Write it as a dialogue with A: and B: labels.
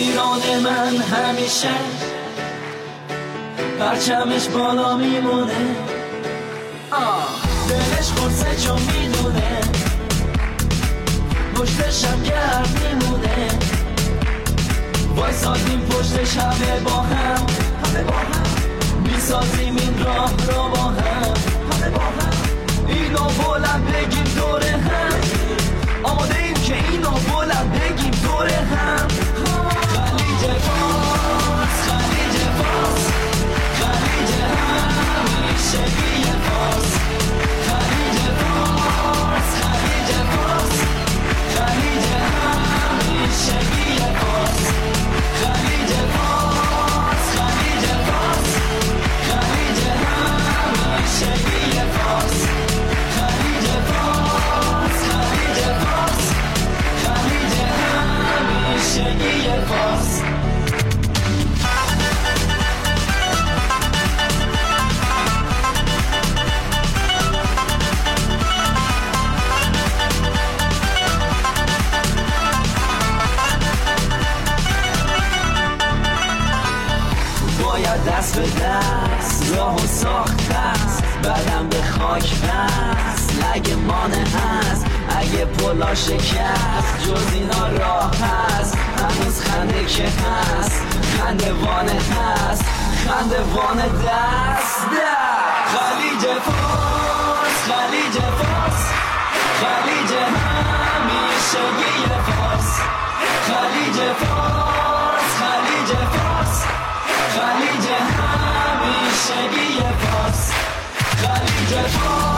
A: ایران من همیشه پرچمش بالا میمونه، دلش خورسه چون میدونه پشتشم گرد میمونه. وایسادیم پشتش همه با هم میسازیم این راه رو با هم اینو بلند بگیم دور هم، آماده ایم که اینو بلند بگیم دور هم. خلیج فارس، خلیج فارس، خلیج همیشگی فارس، خلیج فارس، خلیج فارس، خلیج همیشگی فارس، خلیج فارس، خلیج فارس، خلیج همیشگی فارس، خلیج فارس، خلیج فارس، خلیج همیشگی فارس. باید دست به دست راه و ساخت هست، بعدم به خاک بست لگمان هست. اگه پلا شکست جز اینا راه هست، هنوز خنده که هست، خنده وانه هست، خنده وانه دست خلیج فارس، خلیج فارس، خلیج همیشگی فارس، خلیج فارس، خلیج فارس، خلیج همیشگی فارس، خلیج فارس.